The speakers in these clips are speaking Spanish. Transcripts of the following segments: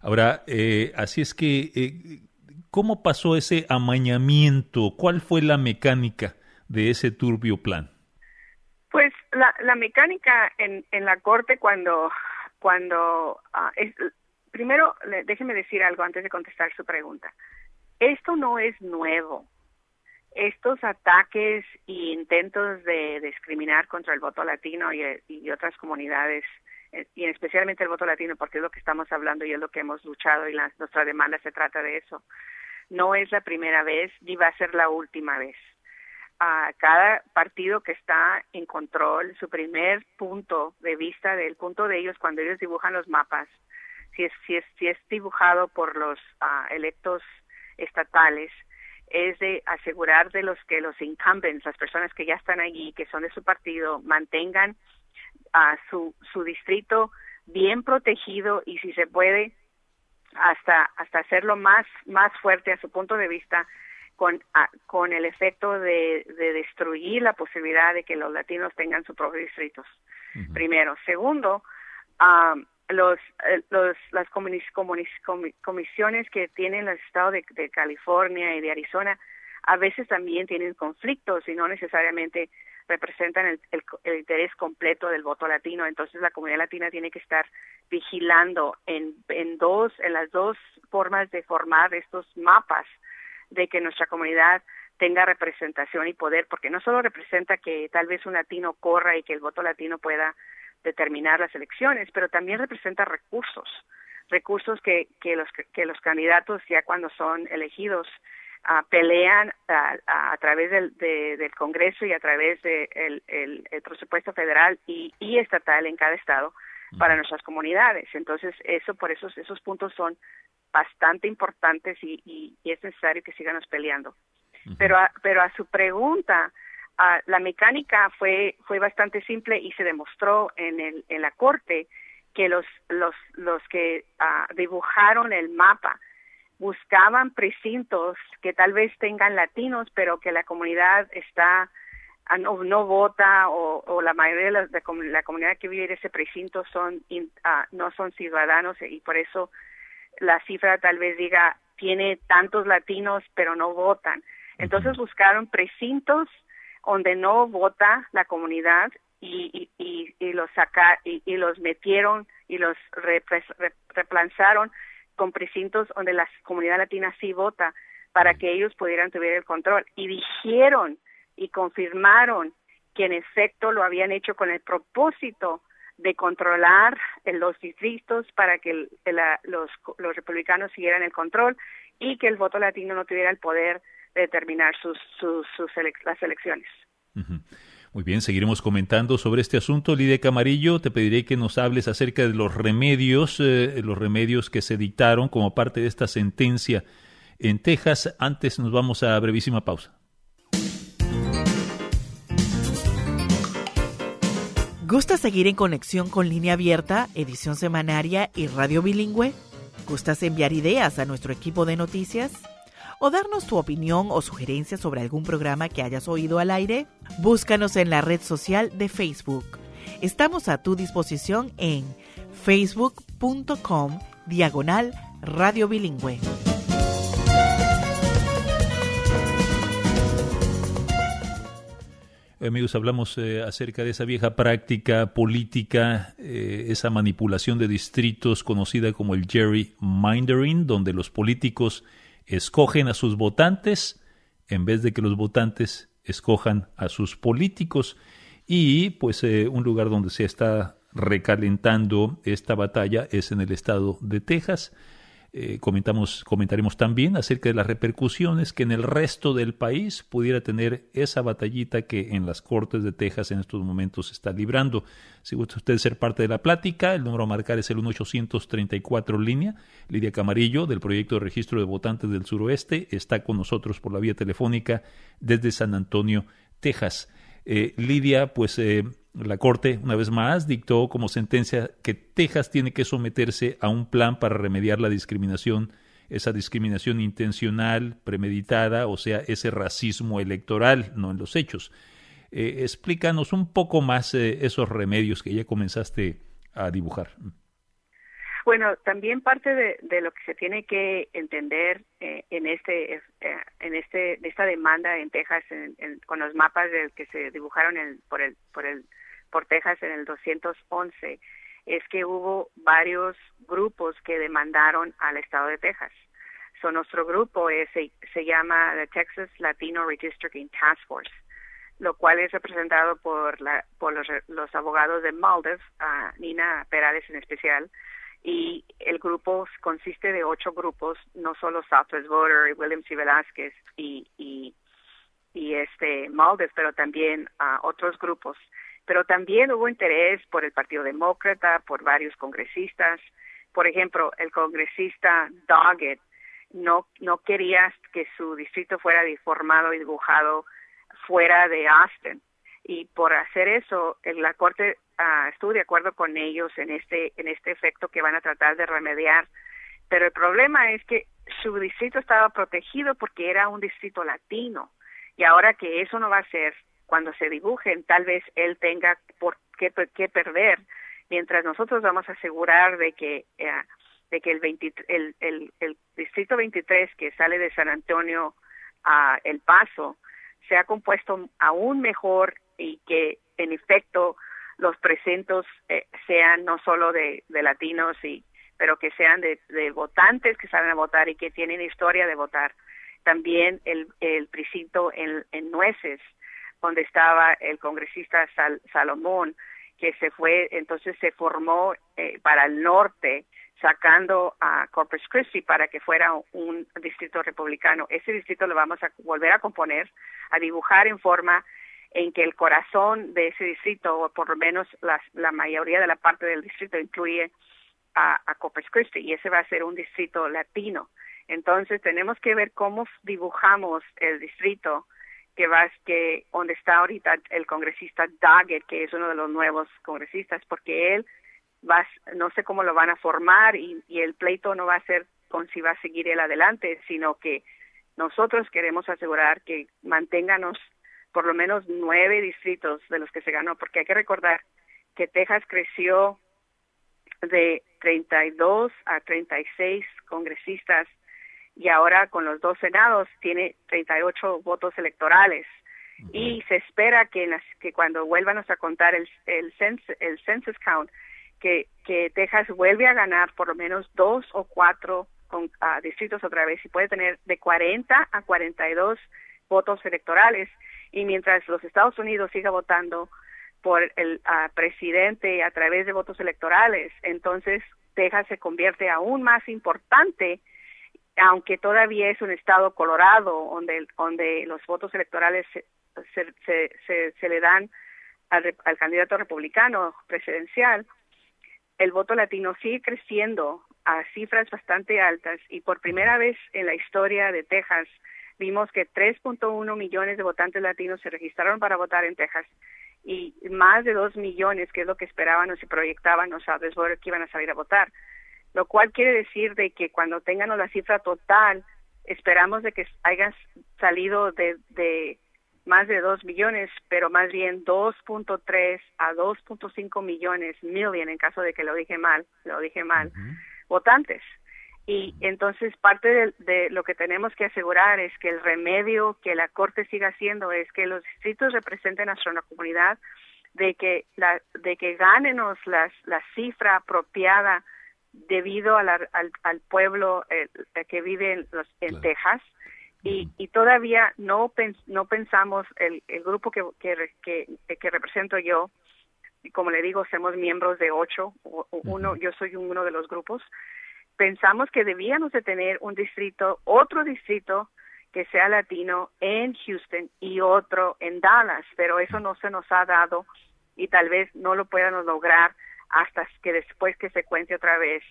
Ahora, así es que, ¿cómo pasó ese amañamiento? ¿Cuál fue la mecánica de ese turbio plan? Pues la mecánica en la corte cuando primero déjeme decir algo antes de contestar su pregunta. Esto no es nuevo. Estos ataques e intentos de discriminar contra el voto latino y otras comunidades, y especialmente el voto latino, porque es lo que estamos hablando y es lo que hemos luchado y nuestra demanda se trata de eso, no es la primera vez ni va a ser la última vez. Cada partido que está en control, su primer punto de vista, del punto de ellos cuando ellos dibujan los mapas, si es dibujado por los electos estatales, es de asegurar de los incumbents, las personas que ya están allí, que son de su partido, mantengan su distrito bien protegido y si se puede hasta hacerlo más fuerte a su punto de vista, con el efecto de destruir la posibilidad de que los latinos tengan sus propios distritos. Uh-huh. Primero. Segundo, las comisiones que tienen el estado de California y de Arizona a veces también tienen conflictos y no necesariamente representan el interés completo del voto latino. Entonces la comunidad latina tiene que estar vigilando en las dos formas de formar estos mapas de que nuestra comunidad tenga representación y poder, porque no solo representa que tal vez un latino corra y que el voto latino pueda determinar las elecciones, pero también representa recursos que los candidatos ya cuando son elegidos pelean a través del Congreso y a través del el presupuesto federal y estatal en cada estado para nuestras comunidades. Entonces por eso esos puntos son bastante importantes y es necesario que sigamos peleando. Uh-huh. Pero a su pregunta, la mecánica fue bastante simple y se demostró en la corte que los que dibujaron el mapa buscaban precintos que tal vez tengan latinos, pero que la comunidad no vota o la mayoría de la comunidad que vive en ese precinto no son ciudadanos y por eso la cifra tal vez diga tiene tantos latinos pero no votan. Entonces buscaron precintos donde no vota la comunidad y los metieron y los reemplazaron con precintos donde la comunidad latina sí vota para que ellos pudieran tener el control. Y dijeron y confirmaron que en efecto lo habían hecho con el propósito de controlar los distritos para que los republicanos siguieran el control y que el voto latino no tuviera el poder de determinar las elecciones. Uh-huh. Muy bien, seguiremos comentando sobre este asunto. Lidia Camarillo, te pediré que nos hables acerca de los remedios que se dictaron como parte de esta sentencia en Texas. Antes nos vamos a brevísima pausa. ¿Gustas seguir en conexión con Línea Abierta, edición semanaria y radio bilingüe? ¿Gustas enviar ideas a nuestro equipo de noticias? ¿O darnos tu opinión o sugerencias sobre algún programa que hayas oído al aire? Búscanos en la red social de Facebook. Estamos a tu disposición en facebook.com/radio bilingüe. Amigos, hablamos acerca de esa vieja práctica política, esa manipulación de distritos conocida como el gerrymandering, donde los políticos escogen a sus votantes en vez de que los votantes escojan a sus políticos. Y pues un lugar donde se está recalentando esta batalla es en el estado de Texas. Comentaremos también acerca de las repercusiones que en el resto del país pudiera tener esa batallita que en las Cortes de Texas en estos momentos se está librando. Si gusta usted ser parte de la plática, el número a marcar es el 1-834-LÍNEA. Lidia Camarillo, del Proyecto de Registro de Votantes del Suroeste, está con nosotros por la vía telefónica desde San Antonio, Texas. Lidia, pues la Corte, una vez más, dictó como sentencia que Texas tiene que someterse a un plan para remediar la discriminación, esa discriminación intencional, premeditada, o sea, ese racismo electoral, no en los hechos. Explícanos un poco más esos remedios que ya comenzaste a dibujar. Bueno, también parte de lo que se tiene que entender en esta demanda en Texas, con los mapas que se dibujaron por Texas en el 211, es que hubo varios grupos que demandaron al estado de Texas. Nuestro grupo se llama the Texas Latino Redistricting Task Force, lo cual es representado por los abogados de Maldev, Nina Perales en especial, y el grupo consiste de 8 grupos, no solo Southwest Voter, William C. Velázquez y Maldev, pero también otros grupos. Pero también hubo interés por el Partido Demócrata, por varios congresistas. Por ejemplo, el congresista Doggett no quería que su distrito fuera deformado y dibujado fuera de Austin, y por hacer eso la Corte estuvo de acuerdo con ellos en este efecto que van a tratar de remediar, pero el problema es que su distrito estaba protegido porque era un distrito latino, y ahora que eso no va a ser, cuando se dibujen, tal vez él tenga por qué perder, mientras nosotros vamos a asegurar de que el distrito 23 que sale de San Antonio a El Paso sea compuesto aún mejor, y que en efecto los precintos sean no solo de latinos, pero que sean de votantes que salen a votar y que tienen historia de votar. También el precinto en Nueces, donde estaba el congresista Salomón, que se fue, entonces se formó para el norte, sacando a Corpus Christi para que fuera un distrito republicano. Ese distrito lo vamos a volver a componer, a dibujar en forma en que el corazón de ese distrito, o por lo menos la mayoría de la parte del distrito, incluye a Corpus Christi, y ese va a ser un distrito latino. Entonces tenemos que ver cómo dibujamos el distrito donde está ahorita el congresista Doggett, que es uno de los nuevos congresistas, porque él no sé cómo lo van a formar, y el pleito no va a ser con si va a seguir él adelante, sino que nosotros queremos asegurar que manténganos por lo menos 9 distritos de los que se ganó, porque hay que recordar que Texas creció de 32 a 36 congresistas, y ahora con los 2 senados tiene 38 votos electorales. Y se espera que cuando vuelvan a contar el census count, que Texas vuelve a ganar por lo menos 2 o 4 distritos otra vez, y puede tener de 40 a 42 votos electorales. Y mientras los Estados Unidos siga votando por el presidente a través de votos electorales, entonces Texas se convierte aún más importante, aunque todavía es un estado Colorado donde los votos electorales se le dan al candidato republicano presidencial. El voto latino sigue creciendo a cifras bastante altas, y por primera vez en la historia de Texas vimos que 3.1 millones de votantes latinos se registraron para votar en Texas, y más de 2 millones, que es lo que esperábamos y proyectábamos Southwest Voter que iban a salir a votar, lo cual quiere decir de que cuando tengamos la cifra total, esperamos de que hayan salido de más de 2 millones, pero más bien 2.3 a 2.5 millones, en caso de que lo dije mal, votantes. Y entonces parte de lo que tenemos que asegurar es que el remedio que la Corte siga haciendo es que los distritos representen a nuestra comunidad, de que gánenos la cifra apropiada debido al pueblo que vive en Texas. Y todavía no pensamos, el grupo que represento yo, como le digo, somos miembros de 8, yo soy uno de los grupos. Pensamos que debíamos de tener otro distrito que sea latino en Houston y otro en Dallas, pero eso no se nos ha dado, y tal vez no lo podamos lograr hasta que después que se cuente otra vez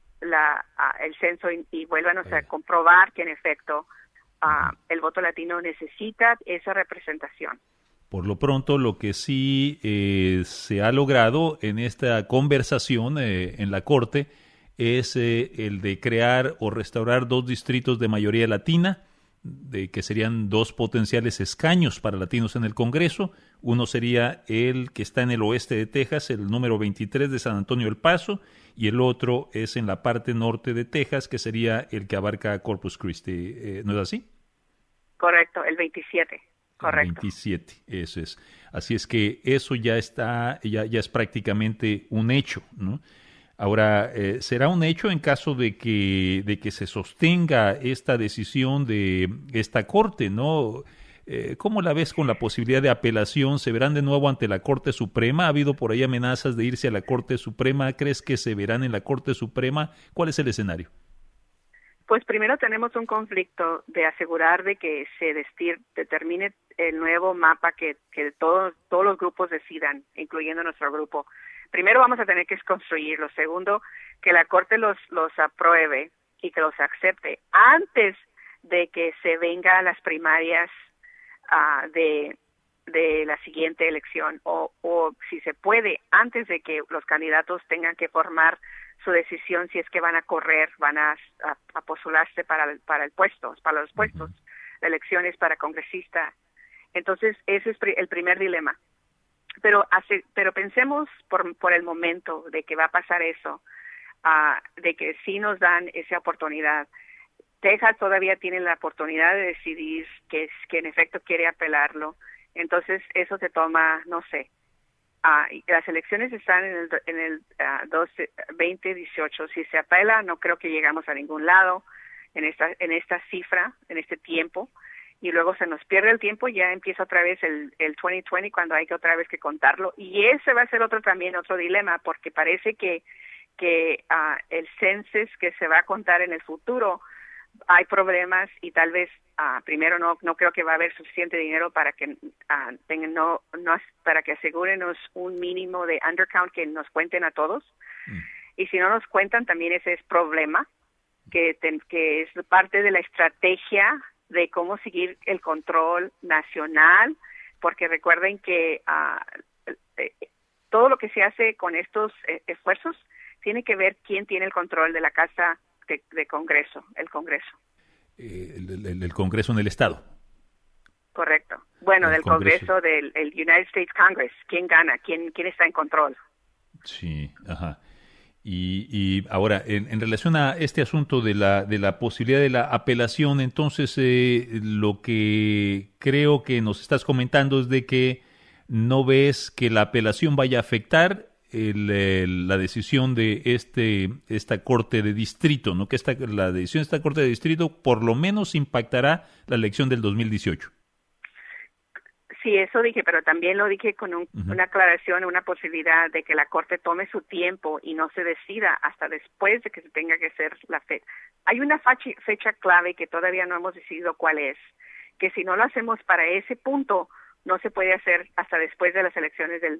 el censo y vuélvanos a comprobar que en efecto el voto latino necesita esa representación. Por lo pronto, lo que sí se ha logrado en esta conversación en la Corte es el de crear o restaurar 2 distritos de mayoría latina, de que serían 2 potenciales escaños para latinos en el Congreso. Uno sería el que está en el oeste de Texas, el número 23 de San Antonio El Paso, y el otro es en la parte norte de Texas, que sería el que abarca Corpus Christi. ¿No es así? Correcto, el 27. Correcto. El 27, eso es. Así es que eso ya está, ya es prácticamente un hecho, ¿no? Ahora, ¿será un hecho en caso de que se sostenga esta decisión de esta Corte, no? ¿Cómo la ves con la posibilidad de apelación? ¿Se verán de nuevo ante la Corte Suprema? ¿Ha habido por ahí amenazas de irse a la Corte Suprema? ¿Crees que se verán en la Corte Suprema? ¿Cuál es el escenario? Pues primero tenemos un conflicto de asegurar de que se determine el nuevo mapa que todos los grupos decidan, incluyendo nuestro grupo. Primero vamos a tener que construirlo. Segundo, que la Corte los apruebe y que los acepte antes de que se venga a las primarias de la siguiente elección o si se puede, antes de que los candidatos tengan que formar su decisión si es que van a correr, van a postularse para los puestos de elecciones para congresista. Entonces, ese es el primer dilema. Pero pensemos por el momento de que va a pasar eso, de que sí nos dan esa oportunidad. Texas todavía tiene la oportunidad de decidir que en efecto quiere apelarlo. Entonces, eso se toma, no sé. Las elecciones están en el 2018. Si se apela, no creo que llegamos a ningún lado en esta cifra, en este tiempo. Y luego se nos pierde el tiempo, ya empieza otra vez el 2020 cuando hay que otra vez que contarlo. Y ese va a ser otro dilema, porque parece que el census que se va a contar en el futuro hay problemas y tal vez primero no creo que va a haber suficiente dinero para que para que asegurenos un mínimo de undercount que nos cuenten a todos. Y si no nos cuentan, también ese es problema que es parte de la estrategia de cómo seguir el control nacional, porque recuerden que todo lo que se hace con estos esfuerzos tiene que ver quién tiene el control de la Casa de Congreso, el Congreso. El Congreso en el Estado. Correcto. Bueno, del Congreso del United States Congress. ¿Quién gana? ¿Quién está en control? Sí, ajá. Y ahora, en relación a este asunto de la posibilidad de la apelación, entonces lo que creo que nos estás comentando es de que no ves que la apelación vaya a afectar la decisión de esta Corte de Distrito, ¿no? Que la decisión de esta Corte de Distrito por lo menos impactará la elección del 2018. Sí, eso dije, pero también lo dije con una aclaración, una posibilidad de que la Corte tome su tiempo y no se decida hasta después de que se tenga que hacer la fecha. Hay una fecha clave que todavía no hemos decidido cuál es, que si no lo hacemos para ese punto, no se puede hacer hasta después de las elecciones del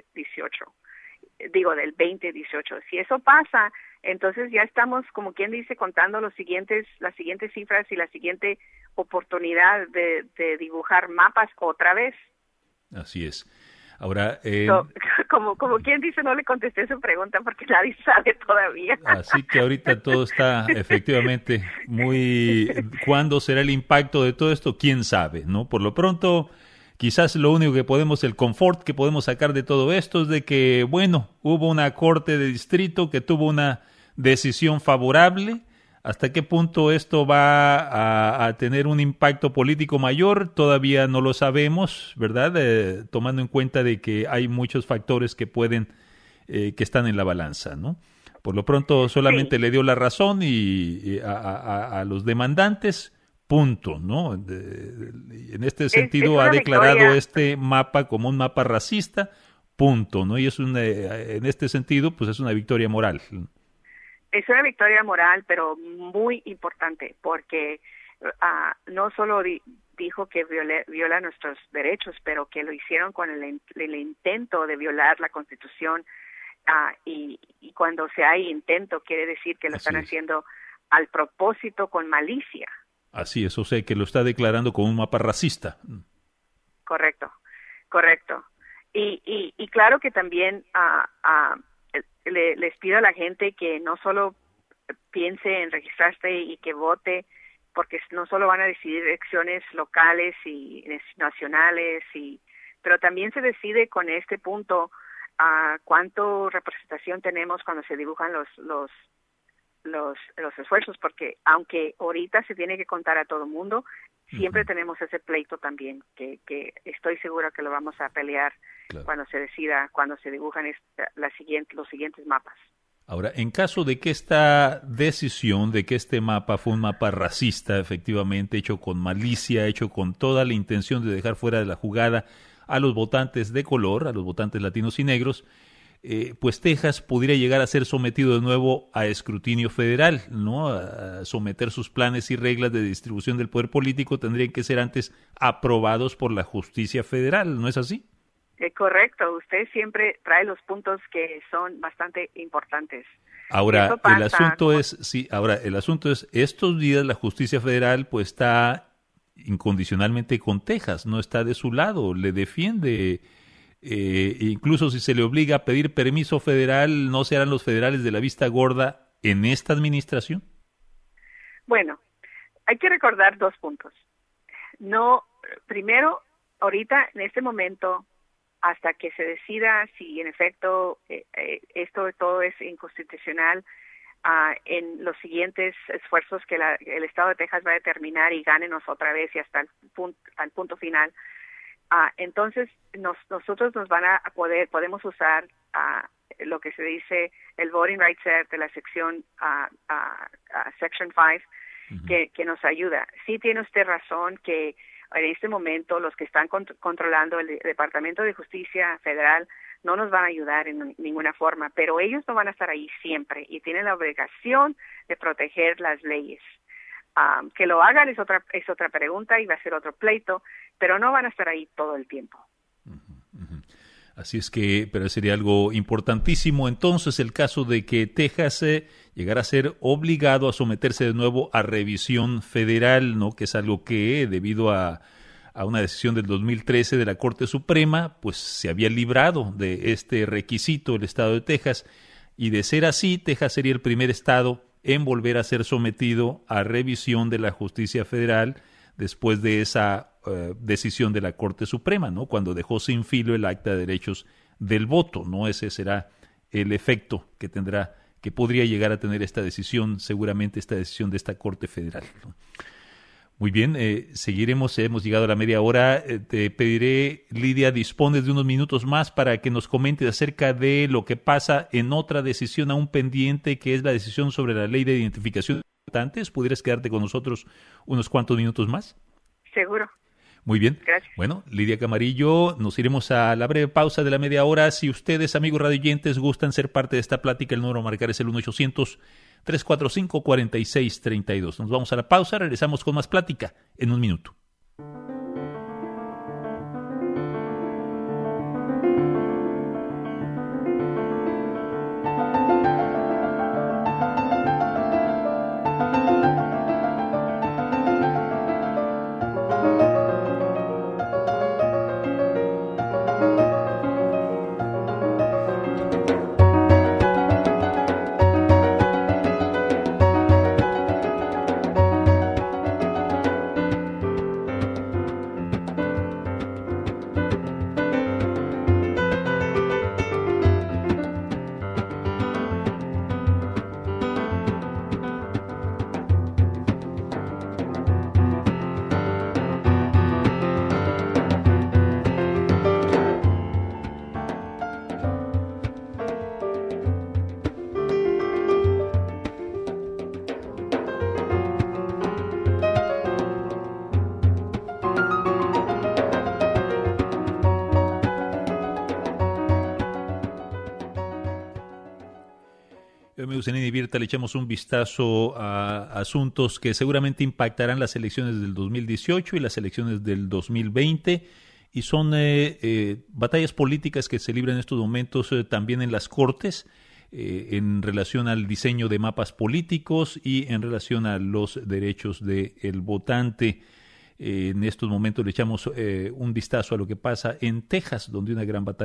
2018. Si eso pasa, entonces ya estamos, como quien dice, contando las siguientes cifras y la siguiente oportunidad de dibujar mapas otra vez. Así es. Ahora, como quien dice, no le contesté su pregunta porque nadie sabe todavía. Así que ahorita todo está efectivamente ¿cuándo será el impacto de todo esto? ¿Quién sabe? ¿No? Por lo pronto, quizás lo único que el confort que podemos sacar de todo esto es de que, bueno, hubo una Corte de Distrito que tuvo una decisión favorable. ¿Hasta qué punto esto va a tener un impacto político mayor? Todavía no lo sabemos, ¿verdad? Tomando en cuenta de que hay muchos factores que que están en la balanza, ¿no? Por lo pronto solamente le dio la razón y a los demandantes, punto, ¿no? En este sentido ha declarado victoria. Este mapa como un mapa racista, punto, ¿no? Y en este sentido, pues es una victoria moral. Es una victoria moral, pero muy importante, porque no solo dijo que viola nuestros derechos, pero que lo hicieron con el intento de violar la Constitución, y cuando hay intento, quiere decir que lo están haciendo al propósito, con malicia. Así es, o sea, que lo está declarando como un mapa racista. Correcto. Y claro que también les pido a la gente que no solo piense en registrarse y que vote porque no solo van a decidir elecciones locales y nacionales, pero también se decide con este punto cuánto representación tenemos cuando se dibujan los esfuerzos, porque aunque ahorita se tiene que contar a todo mundo, siempre tenemos ese pleito también, que estoy segura que lo vamos a pelear cuando se decida, cuando se dibujan los siguientes mapas. Ahora, en caso de que esta decisión, de que este mapa fue un mapa racista, efectivamente, hecho con malicia, hecho con toda la intención de dejar fuera de la jugada a los votantes de color, a los votantes latinos y negros, pues Texas pudiera llegar a ser sometido de nuevo a escrutinio federal, ¿no? A someter sus planes y reglas de distribución del poder político tendrían que ser antes aprobados por la justicia federal, ¿no es así? Correcto, usted siempre trae los puntos que son bastante importantes. Ahora, el asunto es, estos días la justicia federal pues está incondicionalmente con Texas, no está de su lado, le defiende. Incluso si se le obliga a pedir permiso federal, ¿no serán los federales de la vista gorda en esta administración? Bueno, hay que recordar 2 puntos. Primero, ahorita, en este momento, hasta que se decida si en efecto esto todo es inconstitucional, en los siguientes esfuerzos que el Estado de Texas va a determinar y gánenos otra vez y hasta al punto final, entonces nosotros nos van a podemos usar lo que se dice el Voting Rights Act de la sección Section 5, que nos ayuda. Sí tiene usted razón que en este momento los que están controlando el Departamento de Justicia Federal no nos van a ayudar en ninguna forma, pero ellos no van a estar ahí siempre y tienen la obligación de proteger las leyes. Que lo hagan es otra pregunta y va a ser otro pleito, pero no van a estar ahí todo el tiempo. Así es que, pero sería algo importantísimo entonces el caso de que Texas llegara a ser obligado a someterse de nuevo a revisión federal, ¿no? Que es algo que, debido a una decisión del 2013 de la Corte Suprema, pues se había librado de este requisito el estado de Texas, y de ser así, Texas sería el primer estado en volver a ser sometido a revisión de la justicia federal después de esa decisión de la Corte Suprema, ¿no? Cuando dejó sin filo el Acta de Derechos del Voto, ¿no? Ese será el efecto que podría llegar a tener esta decisión, seguramente esta decisión de esta Corte Federal, ¿no? Muy bien, seguiremos, hemos llegado a la media hora. Te pediré, Lidia, dispones de unos minutos más para que nos comentes acerca de lo que pasa en otra decisión aún pendiente, que es la decisión sobre la ley de identificación de votantes. ¿Pudieras quedarte con nosotros unos cuantos minutos más? Seguro. Muy bien. Gracias. Bueno, Lidia Camarillo, nos iremos a la breve pausa de la media hora. Si ustedes, amigos radioyentes, gustan ser parte de esta plática, el número a marcar es el 1-800-345-4632. Nos vamos a la pausa, regresamos con más plática en un minuto. Amigos, en Abierta le echamos un vistazo a asuntos que seguramente impactarán las elecciones del 2018 y las elecciones del 2020, y son batallas políticas que se libran en estos momentos también en las Cortes, en relación al diseño de mapas políticos y en relación a los derechos del votante. En estos momentos le echamos un vistazo a lo que pasa en Texas, donde una gran batalla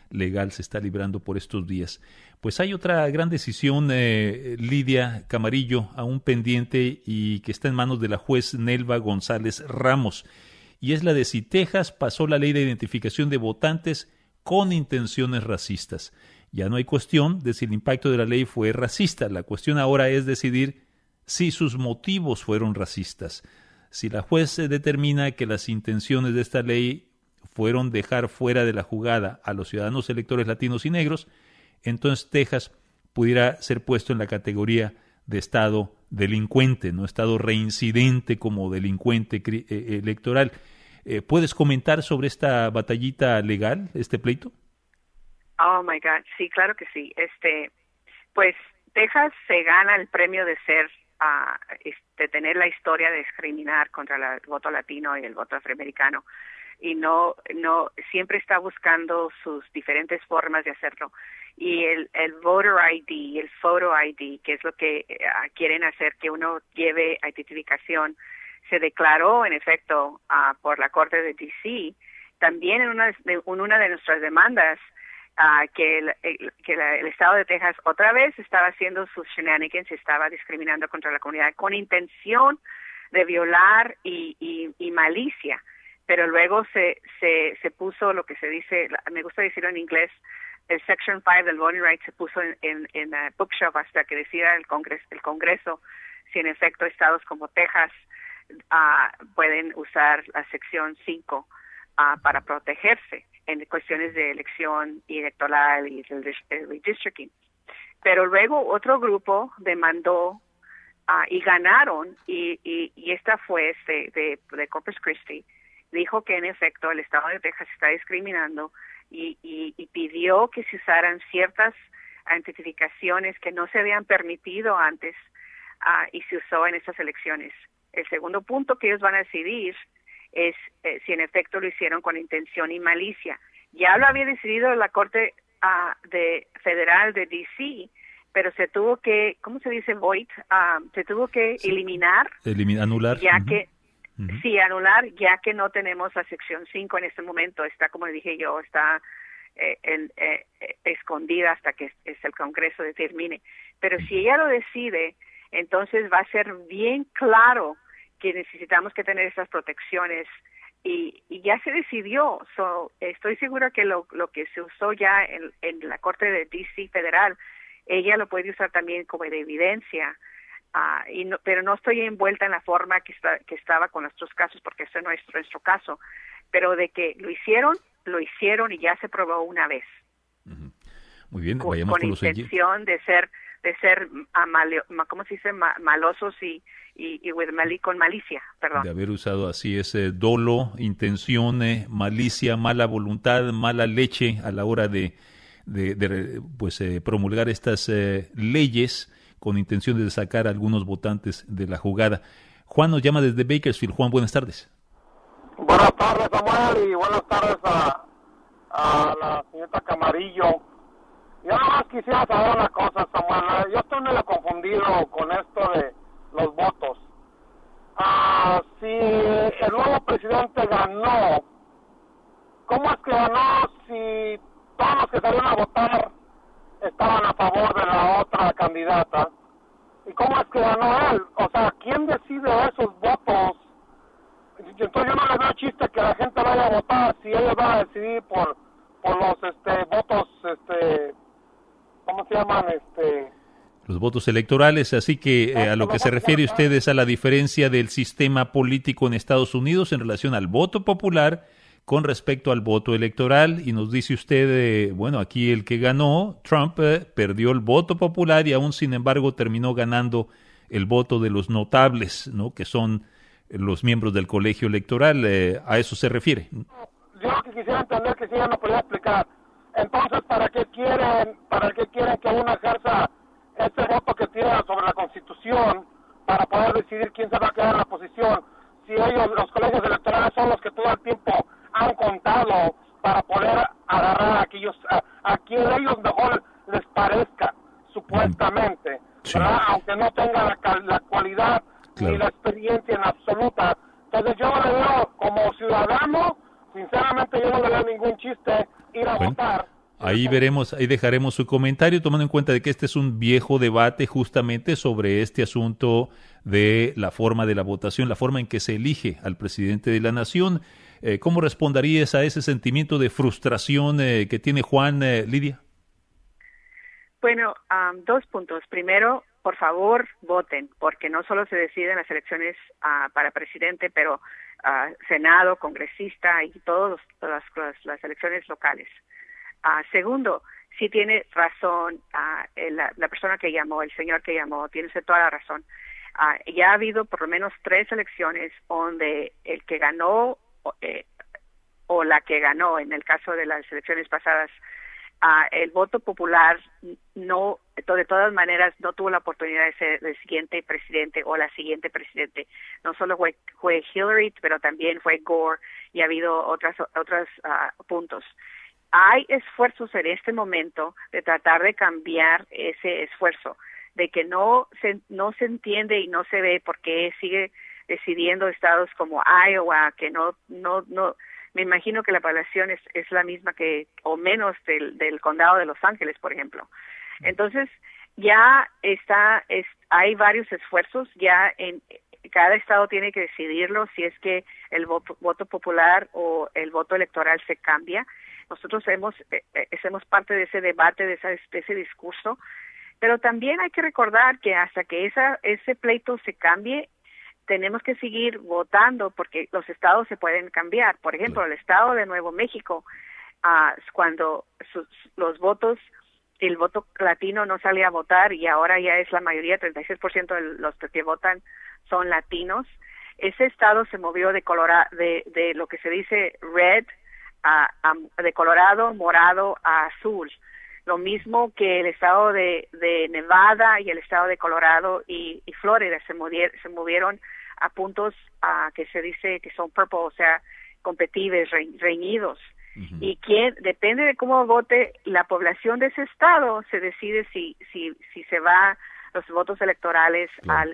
legal se está librando por estos días. Pues hay otra gran decisión, Lidia Camarillo, aún pendiente y que está en manos de la juez Nelva González Ramos, y es la de si Texas pasó la ley de identificación de votantes con intenciones racistas. Ya no hay cuestión de si el impacto de la ley fue racista, la cuestión ahora es decidir si sus motivos fueron racistas. Si la juez determina que las intenciones de esta ley fueron dejar fuera de la jugada a los ciudadanos electores latinos y negros, entonces Texas pudiera ser puesto en la categoría de estado delincuente, no estado reincidente como delincuente electoral. ¿Puedes comentar sobre esta batallita legal, este pleito? Oh my God, sí, claro que sí. Pues Texas se gana el premio de ser, de tener la historia de discriminar contra el voto latino y el voto afroamericano. Y no siempre está buscando sus diferentes formas de hacerlo. Y el voter ID, el photo ID, que es lo que quieren hacer que uno lleve identificación, se declaró en efecto por la Corte de D.C. También en una de nuestras demandas, que el Estado de Texas otra vez estaba haciendo sus shenanigans, estaba discriminando contra la comunidad con intención de violar y malicia. Pero luego se puso lo que se dice, me gusta decirlo en inglés, el Section 5 del Voting Rights se puso en bookshelf hasta que decida el Congreso si en efecto estados como Texas pueden usar la Sección 5 para protegerse en cuestiones de elección electoral y redistricting. Pero luego otro grupo demandó y ganaron, y esta juez de Corpus Christi dijo que en efecto el Estado de Texas está discriminando y pidió que se usaran ciertas identificaciones que no se habían permitido antes y se usó en estas elecciones. El segundo punto que ellos van a decidir es si en efecto lo hicieron con intención y malicia. Ya lo había decidido la Corte Federal de D.C., pero se tuvo que, ¿cómo se dice? Se tuvo que eliminar. Anular. Ya que sí, anular, ya que no tenemos la sección 5 en este momento. Está, como dije yo, está escondida hasta que el Congreso determine. Pero si ella lo decide, entonces va a ser bien claro que necesitamos que tener esas protecciones y ya se decidió. Estoy segura que lo que se usó ya en la Corte de D.C. Federal, ella lo puede usar también como de evidencia. Pero no estoy envuelta en la forma que estaba con nuestros casos, porque ese no es nuestro caso, pero de que lo hicieron y ya se probó una vez. Muy bien, vayamos con intención de ser ¿cómo se dice? Malosos y con malicia, perdón. De haber usado así ese dolo, intención, malicia, mala voluntad, mala leche a la hora de promulgar estas leyes con intención de sacar a algunos votantes de la jugada. Juan nos llama desde Bakersfield. Juan, buenas tardes. Buenas tardes, Samuel, y buenas tardes a la señorita Camarillo. Yo nada más quisiera saber una cosa, Samuel. Yo estoy medio confundido con esto de los votos. Si el nuevo presidente ganó, ¿cómo es que ganó si todos los que salieron a votar estaban a favor de la otra candidata? ¿Y cómo es que ganó él? O sea, ¿quién decide esos votos? Entonces yo no le veo chiste que la gente vaya a votar si ellos van a decidir por los votos, ¿cómo se llaman? Los votos electorales, así que a lo que se refiere usted es a la diferencia del sistema político en Estados Unidos en relación al voto popular con respecto al voto electoral, y nos dice usted, aquí el que ganó, Trump, perdió el voto popular y aún sin embargo terminó ganando el voto de los notables, ¿no? Que son los miembros del colegio electoral. ¿A eso se refiere? Yo lo que quisiera entender, que si ella no podía explicar, entonces, ¿para qué quieren que uno ejerza ese voto que tiene sobre la Constitución para poder decidir quién se va a quedar en la posición? Si ellos, los colegios electorales, son los que todo el tiempo han contado para poder agarrar a quien ellos mejor les parezca, supuestamente, sí. ¿Verdad? Aunque no tenga la cualidad, claro, ni la experiencia en absoluta. Entonces yo le veo, como ciudadano, sinceramente yo no le veo ningún chiste ir a votar. Ahí veremos, ahí dejaremos su comentario, tomando en cuenta de que este es un viejo debate justamente sobre este asunto de la forma de la votación, la forma en que se elige al presidente de la nación. ¿Cómo responderías a ese sentimiento de frustración que tiene Juan, Lidia? Bueno, 2 puntos. Primero, por favor, voten, porque no solo se deciden las elecciones para presidente, pero Senado, congresista y todas las elecciones locales. Segundo, sí tiene razón la persona que llamó, el señor que llamó, tiene toda la razón. Ya ha habido por lo menos 3 elecciones donde el que ganó o la que ganó, en el caso de las elecciones pasadas, el voto popular no, de todas maneras, no tuvo la oportunidad de ser el siguiente presidente o la siguiente presidente. No solo fue Hillary, pero también fue Gore y ha habido otros puntos. Hay esfuerzos en este momento de tratar de cambiar ese esfuerzo, de que no se entiende y no se ve por qué sigue decidiendo estados como Iowa, que no me imagino que la población es la misma que o menos del condado de Los Ángeles, por ejemplo. Entonces, ya hay varios esfuerzos, ya en cada estado tiene que decidirlo si es que el voto popular o el voto electoral se cambia. Nosotros hacemos parte de ese debate, de ese discurso, pero también hay que recordar que hasta que ese pleito se cambie, tenemos que seguir votando porque los estados se pueden cambiar. Por ejemplo, el estado de Nuevo México, cuando el voto latino no sale a votar y ahora ya es la mayoría, 36% de los que votan son latinos, ese estado se movió de lo que se dice red, de colorado, morado a azul. Lo mismo que el estado de Nevada y el estado de Colorado y Florida se movieron a puntos que se dice que son purple, o sea, competibles, reñidos. Uh-huh. Y depende de cómo vote la población de ese estado, se decide si se va los votos electorales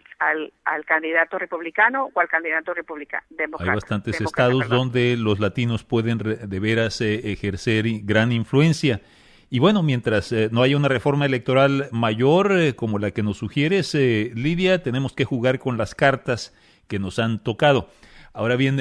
al candidato republicano o al candidato demócrata. Hay bastantes estados donde los latinos pueden de veras ejercer gran influencia. Y bueno, mientras no haya una reforma electoral mayor como la que nos sugieres, Lidia, tenemos que jugar con las cartas que nos han tocado. Ahora bien,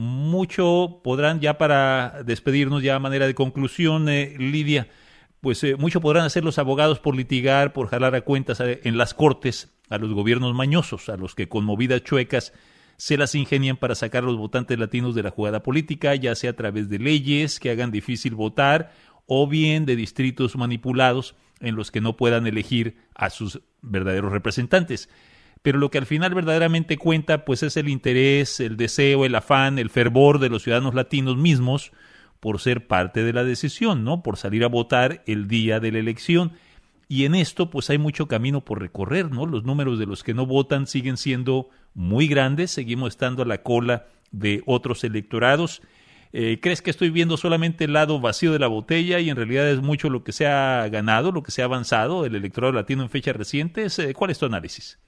mucho podrán, ya para despedirnos, ya a manera de conclusión, Lidia, pues mucho podrán hacer los abogados por litigar, por jalar a cuentas en las cortes a los gobiernos mañosos, a los que con movidas chuecas se las ingenian para sacar a los votantes latinos de la jugada política, ya sea a través de leyes que hagan difícil votar o bien de distritos manipulados en los que no puedan elegir a sus verdaderos representantes. Pero lo que al final verdaderamente cuenta pues es el interés, el deseo, el afán, el fervor de los ciudadanos latinos mismos por ser parte de la decisión, ¿no? Por salir a votar el día de la elección. Y en esto pues hay mucho camino por recorrer, ¿no? Los números de los que no votan siguen siendo muy grandes, seguimos estando a la cola de otros electorados. ¿Crees que estoy viendo solamente el lado vacío de la botella y en realidad es mucho lo que se ha ganado, lo que se ha avanzado el electorado latino en fechas recientes? ¿Cuál es tu análisis?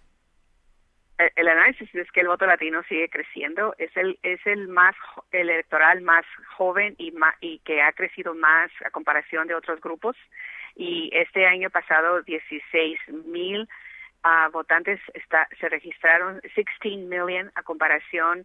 El análisis es que el voto latino sigue creciendo, es el electoral más joven y que ha crecido más a comparación de otros grupos. Y este año pasado 16,000 votantes se registraron, 16 million a comparación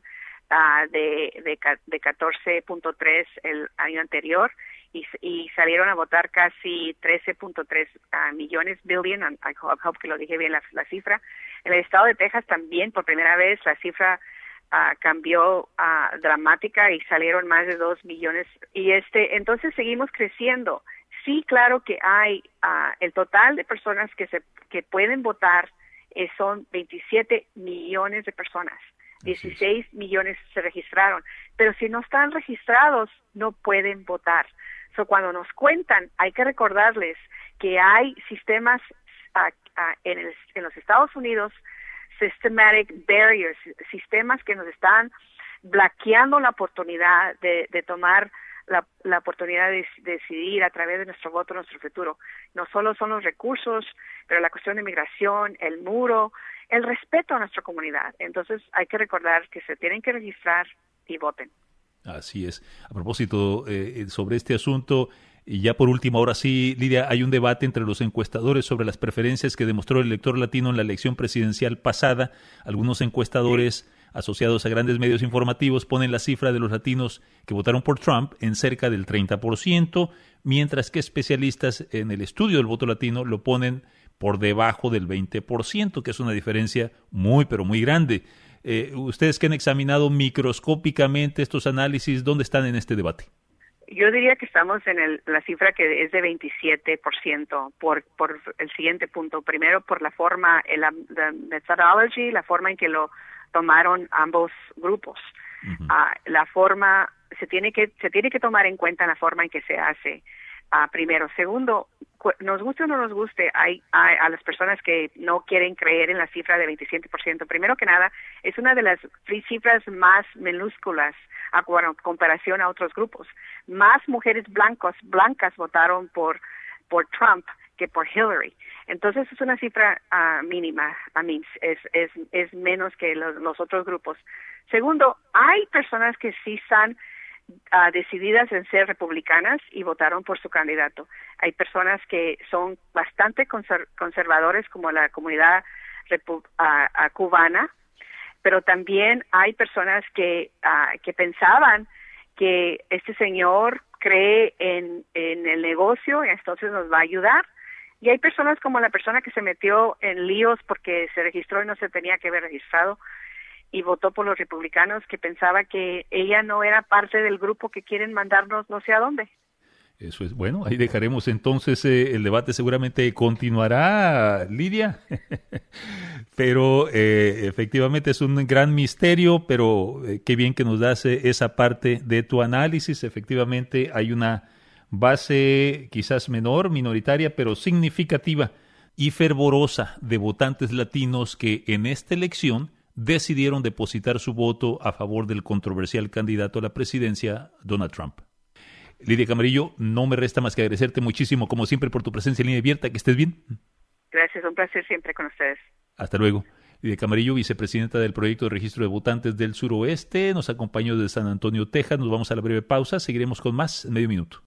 de 14.3 el año anterior y salieron a votar casi 13.3 millones, billion, I hope que lo dije bien la cifra. En el estado de Texas también por primera vez la cifra cambió dramática y salieron más de 2 millones y entonces seguimos creciendo. Sí, claro que hay el total de personas que pueden votar son 27 millones de personas. 16 millones se registraron, pero si no están registrados no pueden votar. Cuando nos cuentan, hay que recordarles que hay sistemas en los Estados Unidos, systematic barriers, sistemas que nos están bloqueando la oportunidad de tomar la oportunidad de decidir a través de nuestro voto, nuestro futuro. No solo son los recursos, pero la cuestión de migración, el muro, el respeto a nuestra comunidad. Entonces hay que recordar que se tienen que registrar y voten. Así es. A propósito, sobre este asunto, Y ya por último, ahora sí, Lidia, hay un debate entre los encuestadores sobre las preferencias que demostró el elector latino en la elección presidencial pasada. Algunos encuestadores asociados a grandes medios informativos ponen la cifra de los latinos que votaron por Trump en cerca del 30%, mientras que especialistas en el estudio del voto latino lo ponen por debajo del 20%, que es una diferencia muy, pero muy grande. Ustedes que han examinado microscópicamente estos análisis, ¿dónde están en este debate? Yo diría que estamos en la cifra que es de 27% por el siguiente punto. Primero, por la forma, la methodology, la forma en que lo tomaron ambos grupos. Uh-huh. La forma, se tiene que tomar en cuenta la forma en que se hace. Primero. Segundo, nos guste o no nos guste, hay a las personas que no quieren creer en la cifra de 27%. Primero que nada, es una de las cifras más minúsculas a comparación a otros grupos. Más mujeres blancas votaron por Trump que por Hillary. Entonces es una cifra mínima. Es menos que los otros grupos. Segundo, hay personas que sí están decididas en ser republicanas y votaron por su candidato. Hay personas que son bastante conservadores, como la comunidad cubana, pero también hay personas que pensaban que este señor cree en el negocio y entonces nos va a ayudar. Y hay personas como la persona que se metió en líos porque se registró y no se tenía que haber registrado y votó por los republicanos, que pensaba que ella no era parte del grupo que quieren mandarnos no sé a dónde. Eso es bueno, ahí dejaremos entonces, el debate seguramente continuará, Lidia, pero efectivamente es un gran misterio, pero qué bien que nos das esa parte de tu análisis. Efectivamente hay una base quizás minoritaria, pero significativa y fervorosa de votantes latinos que en esta elección decidieron depositar su voto a favor del controversial candidato a la presidencia, Donald Trump. Lidia Camarillo, no me resta más que agradecerte muchísimo, como siempre, por tu presencia en Línea Abierta. Que estés bien. Gracias, un placer siempre con ustedes. Hasta luego. Lidia Camarillo, vicepresidenta del proyecto de registro de votantes del suroeste, nos acompañó desde San Antonio, Texas. Nos vamos a la breve pausa. Seguiremos con más en medio minuto.